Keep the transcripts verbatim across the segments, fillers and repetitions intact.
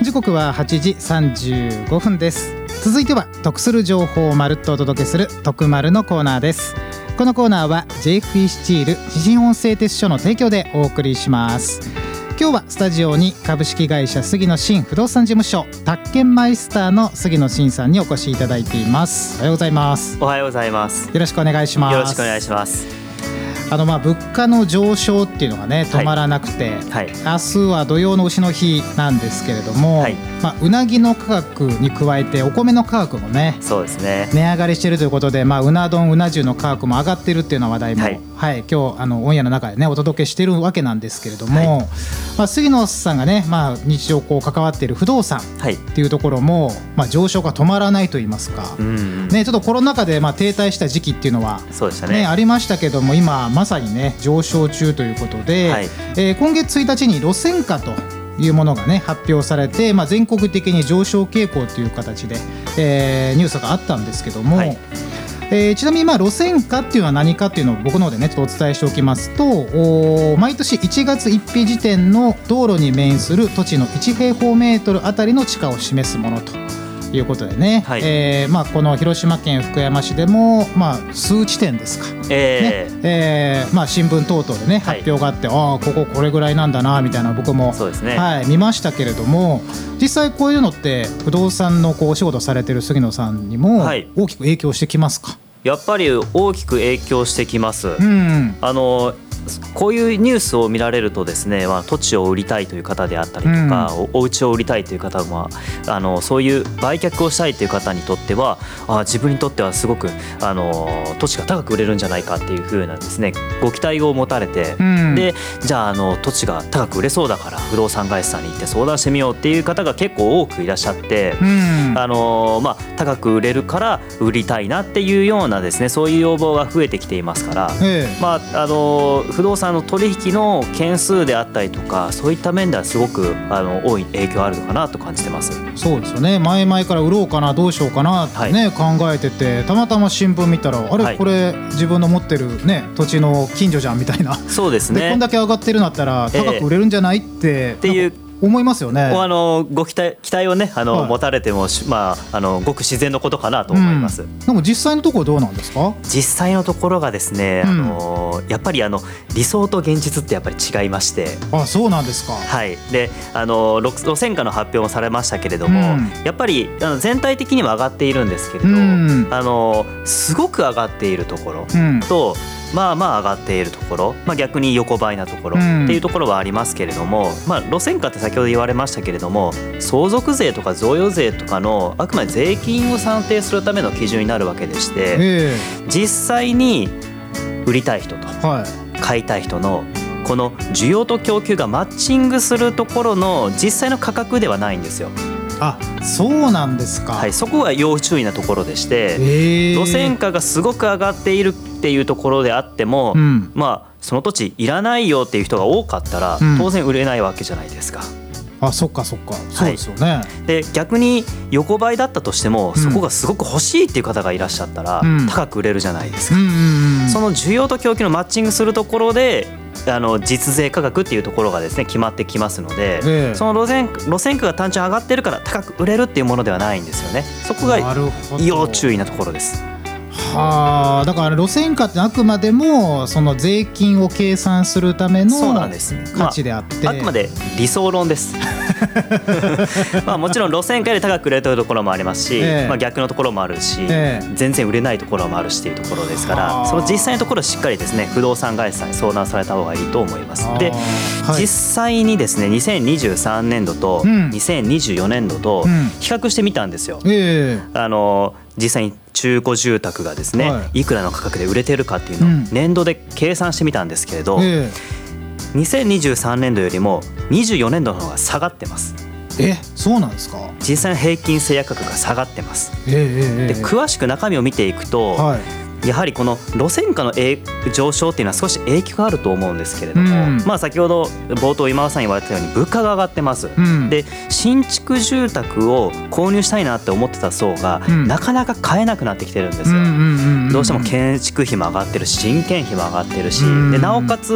時刻ははちじさんじゅうごふんです。続いては得する情報をまるっとお届けする得まるのコーナーです。このコーナーは ジェイエフイー スチール知人音声鉄書の提供でお送りします。今日はスタジオに株式会社杉野真不動産事務所宅建マイスターの杉野真さんにお越しいただいています。おはようございます。 おはようございます。 よろしくお願いします。 よろしくお願いします。 あのまあ物価の上昇っていうのがね止まらなくて、はいはい、明日は土用の丑の日なんですけれども、はい、まあ、うなぎの価格に加えてお米の価格もね、 そうですね、 値上がりしているということで、まあ、うな丼うな重の価格も上がっているっていうような話題も、はいはい、今日あのオンエアの中でねお届けしているわけなんですけれども、はい、まあ、杉野さんがね、まあ、日常こう関わっている不動産っていうところも、はい、まあ、上昇が止まらないといいますか、うんね、ちょっとコロナ禍でまあ停滞した時期っていうのは、 そうでしたね、 ありましたけども今まさにね上昇中ということで、はい、えー、今月ついたちに路線価というものがね発表されて、まあ、全国的に上昇傾向という形で、えー、ニュースがあったんですけども、はい、えー、ちなみにまあ路線価っていうのは何かっていうのを僕の方でねちょっとお伝えしておきますと、毎年いちがつついたち時点の道路に面する土地のいち平方メートルあたりの地価を示すものということでね、はい、えーまあ、この広島県福山市でも、まあ、数地点ですか、えーねえーまあ、新聞等々でね発表があって、はい、ああこここれぐらいなんだなみたいな僕も、そうですね、はい、見ましたけれども、実際こういうのって不動産のこうお仕事されてる杉野さんにも大きく影響してきますか？ やっぱり大きく影響してきます、うん、あのこういうニュースを見られるとですね、まあ、土地を売りたいという方であったりとか、うん、お, お家を売りたいという方もあのそういう売却をしたいという方にとってはあ自分にとってはすごくあの土地が高く売れるんじゃないかっていう風なですねご期待を持たれて、うん、でじゃあ、あの土地が高く売れそうだから不動産会社さんに行って相談してみようっていう方が結構多くいらっしゃって、うん、あのまあ、高く売れるから売りたいなっていうようなですねそういう要望が増えてきていますから、ええ、まああの不動産の取引の件数であったりとかそういった面ではすごくあの多い影響あるのかなと感じてます。 そうですよね。前々から売ろうかなどうしようかなってね、はい、考えててたまたま新聞見たらあれ、はい、これ自分の持ってる、ね、土地の近所じゃんみたいな。そうですね。でこんだけ上がってるんだったら高く売れるんじゃないって、えー、っていう思いますよね。 あのご期待、期待をねあの、はい、持たれても、まあ、あのごく自然のことかなと思います、うん、 でも実際のところどうなんですか？ 実際のところがですね、うん、あのやっぱりあの理想と現実ってやっぱり違いまして。 あ、そうなんですか。 はい。であの路線価の発表もされましたけれども、うん、やっぱりあの全体的には上がっているんですけれど、うん、あのすごく上がっているところと、うん、まあまあ上がっているところ、まあ、逆に横ばいなところっていうところはありますけれども、まあ、路線価って先ほど言われましたけれども相続税とか贈与税とかのあくまで税金を算定するための基準になるわけでして、実際に売りたい人と買いたい人のこの需要と供給がマッチングするところの実際の価格ではないんですよ。 あ、そうなんですか。 はい、そこが要注意なところでして、路線価がすごく上がっているっていうところであっても、うん、まあその土地いらないよっていう人が多かったら、うん、当然売れないわけじゃないですか。 あ、そっかそっか、そうですよね、はい、 で逆に横ばいだったとしても、うん、そこがすごく欲しいっていう方がいらっしゃったら、うん、高く売れるじゃないですか、うんうんうん、その需要と供給のマッチングするところであの実税価格っていうところがですね決まってきますので、ええ、その路線、路線価が単純に上がってるから高く売れるっていうものではないんですよね。そこが要注意なところです。 はあ、だから路線価ってあくまでもその税金を計算するための価値であって、 まあ、あくまで理想論ですまあもちろん路線価より高く売れてるところもありますし、ええ、まあ、逆のところもあるし、ええ、全然売れないところもあるしっていうところですから、その実際のところをしっかりですね不動産会社さんに相談された方がいいと思います。で、はい、実際にですねにせんにじゅうさんねんどとにせんにじゅうよねんどと比較してみたんですよ、うん、ええ、あの実際に中古住宅がですね、はい、いくらの価格で売れてるかっていうのを年度で計算してみたんですけれど、うん、ええ、にせんにじゅうさんねんどよりもにじゅうよねんどの方が下がってます。 え、そうなんですか。 実際の平均制約価格が下がってます、ええ、で詳しく中身を見ていくと、はい、やはりこの路線価の上昇っていうのは少し影響があると思うんですけれども、うん、まあ、先ほど冒頭今田さん言われたように物価が上がってます、うん、で新築住宅を購入したいなって思ってた層が、うん、なかなか買えなくなってきてるんですよ、うんうんうんうん、どうしても建築費も上がってるし人件費も上がってるし、うん、でなおかつ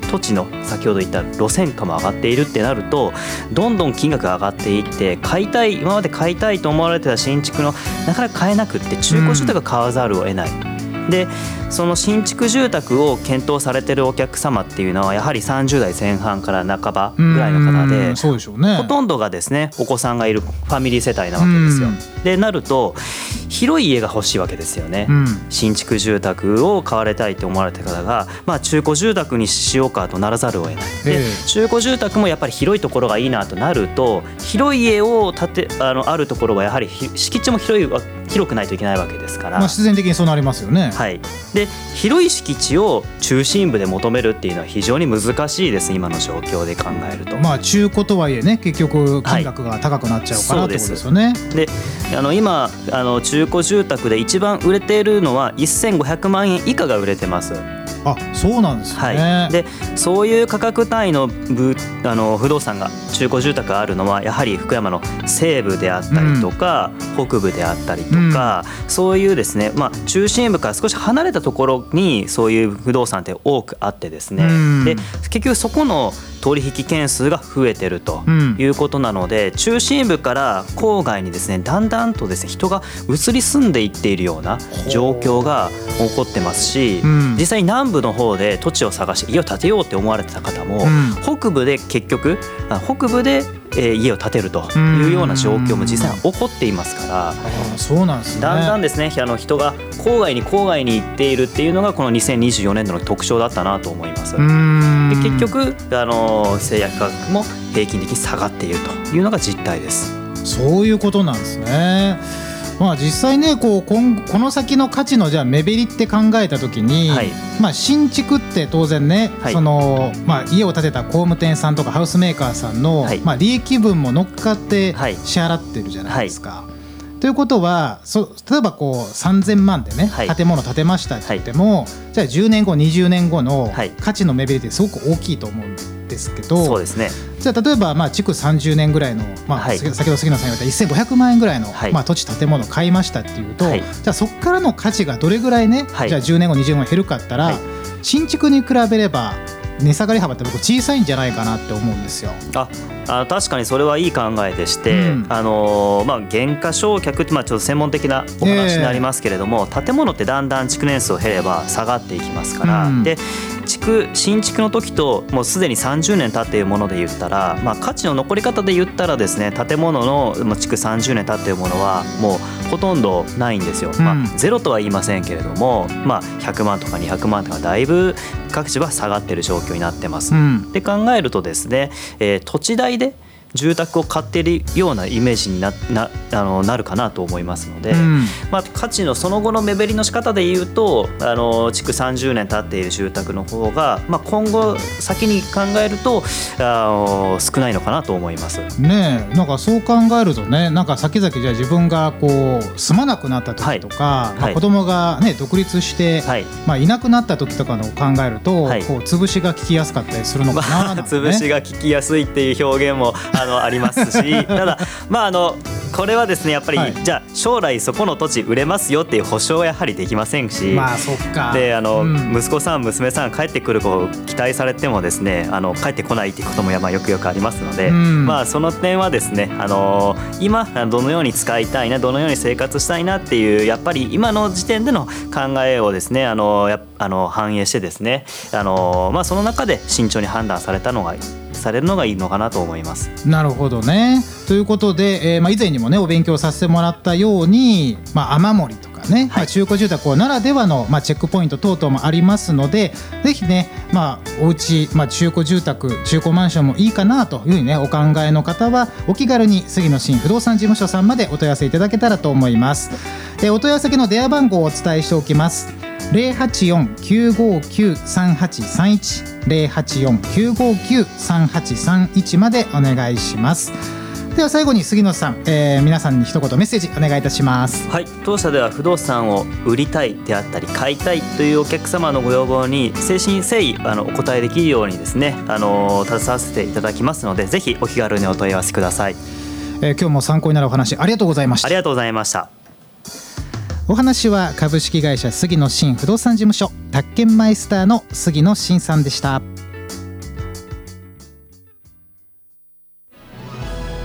土地の先ほど言った路線価も上がっているってなると、どんどん金額が上がっていって、買いたい今まで買いたいと思われてた新築のなかなか買えなくって中古住宅が買わざるを得ない、うん、でその新築住宅を検討されているお客様っていうのはやはりさんじゅうだいぜん半から半ばぐらいの方で、 そうでしょうね、 ほとんどがですねお子さんがいるファミリー世帯なわけですよ。でなると広い家が欲しいわけですよね、うん、新築住宅を買われたいと思われた方が、まあ、中古住宅にしようかとならざるを得ない。で中古住宅もやっぱり広いところがいいなとなると、広い家を建て あのあるところはやはり敷地も広い広くないといけないわけですから、 まあ、必然的にそうなりますよね。 はい、で広い敷地を中心部で求めるっていうのは非常に難しいです、今の状況で考えると。 まあ中古とはいえね、結局金額が高くなっちゃうから、はい、ってことですよね。 であの今あの中古住宅で一番売れているのはせんごひゃくまんえん以下が売れてます。 あ、そうなんですね、 はい、でそういう価格帯の部あの不動産が中古住宅があるのはやはり福山の西部であったりとか、うん、北部であったりとか、うん、そういうですね、まあ、中心部から少し離れたところにそういう不動産って多くあってですね、うん、で結局そこの取引件数が増えてるということなので、うん、中心部から郊外にですねだんだんとですね人が移り住んでいっているような状況が起こってますし、うん、実際に南部の方で土地を探して家を建てようって思われてた方も、うん、北部で結局北部で家を建てるというような状況も実際に起こっていますから、 あ、そうなんですね、 だんだんですねあの人が郊外に郊外に行っているっていうのがこのにせんにじゅうよねん度の特徴だったなと思います。で結局あの製薬価格も平均的に下がっているというのが実態です。 そういうことなんですね。まあ、実際ねこう今この先の価値のじゃあ目減りって考えたときに、はい、まあ、新築って当然ね、はい、そのまあ、家を建てた工務店さんとかハウスメーカーさんの、はい、まあ、利益分も乗っかって支払ってるじゃないですか、はいはい、ということはそ例えばこうさんぜんまんでね、はい、建物建てましたって言っても、はい、じゃあじゅうねんごにじゅうねんごの価値の目減りってすごく大きいと思うんですけど、 そうですね、 じゃあ例えばまあ築さんじゅうねんぐらいの、まあ、はい、先ほど杉野さん言われたせんごひゃくまんえんぐらいの、はい、まあ、土地建物を買いましたっていうと、はい、じゃあそこからの価値がどれぐらいね、はい、じゃあじゅうねんごにじゅうねんご減るかったら、はい、新築に比べれば値下がり幅って僕小さいんじゃないかなって思うんですよ。 ああ確かにそれはいい考えでして、うん、あのまあ、減価償却って、まあ、ちょっと専門的なお話になりますけれども、えー、建物ってだんだん築年数を減れば下がっていきますから、うん、で築新築の時ともうすでにさんじゅうねん経っているもので言ったら、まあ、価値の残り方で言ったらですね建物の築さんじゅうねん経っているものはもうほとんどないんですよ、うん、まあ、ゼロとは言いませんけれども、まあ、ひゃくまんとかにひゃくまんとかだいぶ価値は下がっている状況になってます、うん、で考えるとですね、えー、土地代で住宅を買っているようなイメージに な, な, あのなるかなと思いますので、うん、まあ、価値のその後の目減りの仕方でいうとあの築さんじゅうねん経っている住宅の方が、まあ、今後先に考えるとあの少ないのかなと思いますね。えなんかそう考えるとね、なんか先々じゃあ自分がこう住まなくなった時とか、はい、まあ、子供が、ね、独立して、はい、まあ、いなくなった時とかのを考えると、はい、こう潰しが効きやすかったりするのかななんて、ね、 潰しが効きやすいっていう表現もあのありますしただ、まあ、あのこれはですねやっぱり、はい、じゃあ将来そこの土地売れますよっていう保証はやはりできませんし、 まあそっかであの、うん、息子さん娘さん帰ってくる子を期待されてもですねあの帰ってこないっていうこともまあよくよくありますので、うん、まあ、その点はですねあの今どのように使いたいなどのように生活したいなっていうやっぱり今の時点での考えをですねあのやあの反映してですねあの、まあ、その中で慎重に判断されたのがされるのがいいのかなと思います。 なるほどね。ということで、えーまあ、以前にもねお勉強させてもらったように、まあ、雨漏りとかね、はい、まあ、中古住宅ならではの、まあ、チェックポイント等々もありますので、ぜひね、まあ、お家、まあ、中古住宅中古マンションもいいかなというふうにねお考えの方はお気軽に杉野真不動産事務所さんまでお問い合わせいただけたらと思います。えー、お問い合わせ先の電話番号をお伝えしておきます。ゼロはちよん きゅうごきゅう さんはちさんいち ゼロはちよん きゅうごきゅう さんはちさんいちまでお願いします。では最後に杉野さん、えー、皆さんに一言メッセージお願いいたします。 はい、当社では不動産を売りたいであったり買いたいというお客様のご要望に誠心誠意あのお答えできるようにですねあの携わせていただきますので、ぜひお気軽にお問い合わせください。 えー、今日も参考になるお話ありがとうございました。 ありがとうございました。 お話は株式会社杉野真不動産事務所宅建マイスターの杉野真さんでした。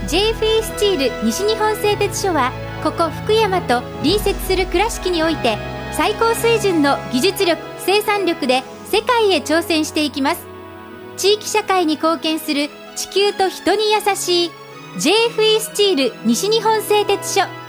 ジェイエフイー スチール西日本製鉄所はここ福山と隣接する倉敷において最高水準の技術力生産力で世界へ挑戦していきます。地域社会に貢献する地球と人に優しい ジェイエフイー スチール西日本製鉄所。